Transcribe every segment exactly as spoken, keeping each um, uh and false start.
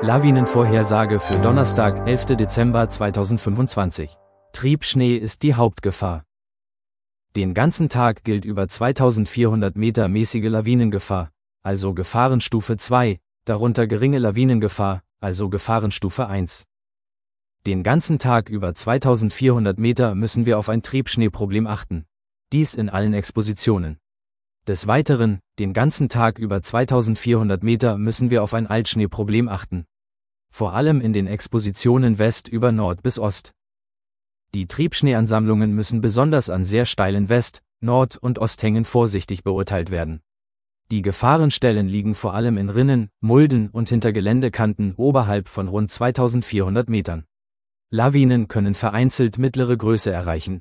Lawinenvorhersage für Donnerstag, elften Dezember zweitausendfünfundzwanzig. Triebschnee ist die Hauptgefahr. Den ganzen Tag gilt über zweitausendvierhundert Meter mäßige Lawinengefahr, also Gefahrenstufe zwei, darunter geringe Lawinengefahr, also Gefahrenstufe eins. Den ganzen Tag über zweitausendvierhundert Meter müssen wir auf ein Triebschneeproblem achten. Dies in allen Expositionen. Des Weiteren, den ganzen Tag über zweitausendvierhundert Meter müssen wir auf ein Altschneeproblem achten. Vor allem in den Expositionen West über Nord bis Ost. Die Triebschneeansammlungen müssen besonders an sehr steilen West-, Nord- und Osthängen vorsichtig beurteilt werden. Die Gefahrenstellen liegen vor allem in Rinnen, Mulden und hinter Geländekanten oberhalb von rund zweitausendvierhundert Metern. Lawinen können vereinzelt mittlere Größe erreichen.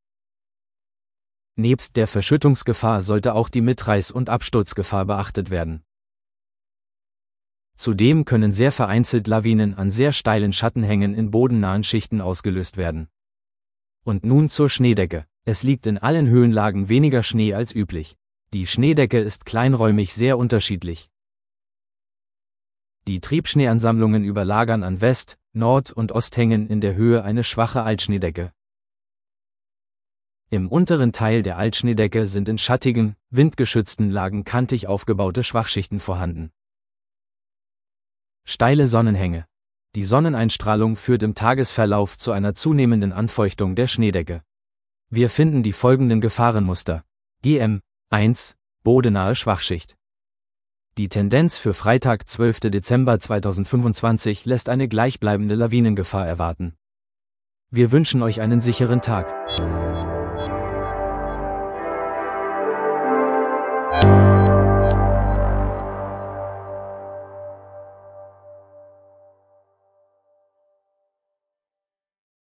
Nebst der Verschüttungsgefahr sollte auch die Mitreiß- und Absturzgefahr beachtet werden. Zudem können sehr vereinzelt Lawinen an sehr steilen Schattenhängen in bodennahen Schichten ausgelöst werden. Und nun zur Schneedecke. Es liegt in allen Höhenlagen weniger Schnee als üblich. Die Schneedecke ist kleinräumig sehr unterschiedlich. Die Triebschneeansammlungen überlagern an West-, Nord- und Osthängen in der Höhe eine schwache Altschneedecke. Im unteren Teil der Altschneedecke sind in schattigen, windgeschützten Lagen kantig aufgebaute Schwachschichten vorhanden. Steile Sonnenhänge. Die Sonneneinstrahlung führt im Tagesverlauf zu einer zunehmenden Anfeuchtung der Schneedecke. Wir finden die folgenden Gefahrenmuster. G M eins, bodennahe Schwachschicht. Die Tendenz für Freitag, zwölften Dezember zweitausendfünfundzwanzig lässt eine gleichbleibende Lawinengefahr erwarten. Wir wünschen euch einen sicheren Tag.